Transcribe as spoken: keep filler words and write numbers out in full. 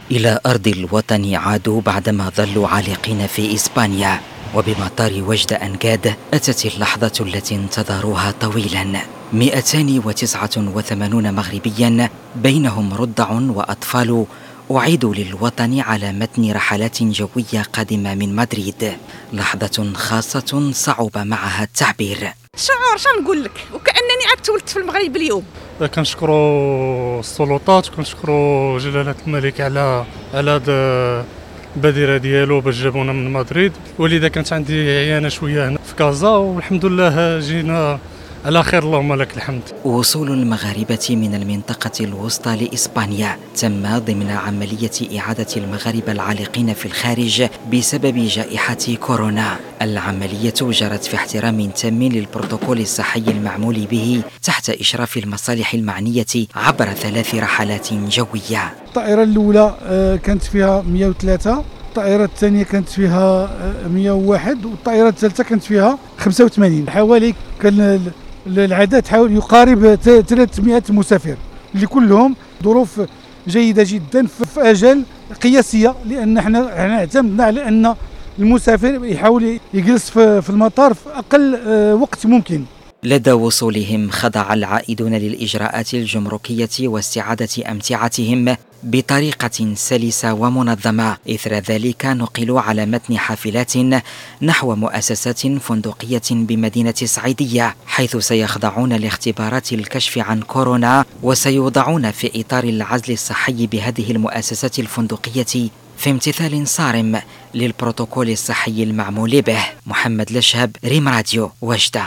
إلى أرض الوطن عادوا بعدما ظلوا عالقين في إسبانيا، وبمطار وجدة أنجاد أتت اللحظة التي انتظروها طويلا. مئتان وتسعة وثمانون مغربيا بينهم رضع وأطفال أعيدوا للوطن على متن رحلات جوية قادمة من مدريد. لحظة خاصة صعب معها التعبير. شعور شنو نقول لك، وكأنني عاد تولدت في المغرب اليوم. كنشكروا السلطات وكنشكروا جلالة الملك على على هذا البادرة ديالو باش جابونا من مدريد، ولذا كانت عندي عيانة شوية هنا في كازا والحمد لله جينا على خير، اللهم لك الحمد. وصول المغاربة من المنطقة الوسطى لإسبانيا تم ضمن عملية إعادة المغاربة العالقين في الخارج بسبب جائحة كورونا. العملية جرت في احترام تام للبروتوكول الصحي المعمول به تحت إشراف المصالح المعنية عبر ثلاث رحلات جوية. الطائرة الأولى كانت فيها مئة وثلاثة، الطائرة الثانية كانت فيها مئة وواحد، والطائرة الثالثة كانت فيها خمسة وثمانين. حوالي كان العدد حوالي يقارب ثلاثمئة مسافر، اللي كلهم ظروف جيدة جدا في أجل قياسية، لأن احنا اعتمدنا على أن المسافر يحاول يجلس في المطار في أقل وقت ممكن. لدى وصولهم خضع العائدون للإجراءات الجمركية واستعادة أمتعتهم بطريقة سلسة ومنظمة. إثر ذلك نقلوا على متن حافلات نحو مؤسسات فندقية بمدينة الصعيدية، حيث سيخضعون لاختبارات الكشف عن كورونا وسيوضعون في إطار العزل الصحي بهذه المؤسسات الفندقية في امتثال صارم للبروتوكول الصحي المعمول به. محمد لشهب، ريم راديو، وجدة.